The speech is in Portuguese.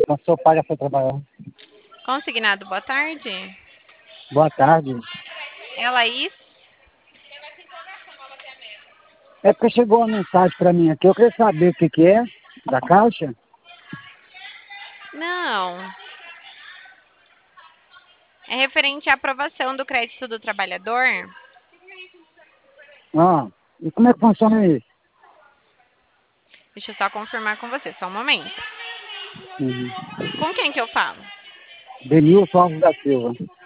Passou paga para trabalhar. Consignado, boa tarde. Boa tarde. É a Laís? É porque chegou uma mensagem para mim aqui. Eu queria saber o que que é da Caixa. Não. É referente à aprovação do crédito do trabalhador? Ah, e como é que funciona isso? Deixa eu só confirmar com você, só um momento. Uhum. Com quem que eu falo? Denilson Alves da Silva.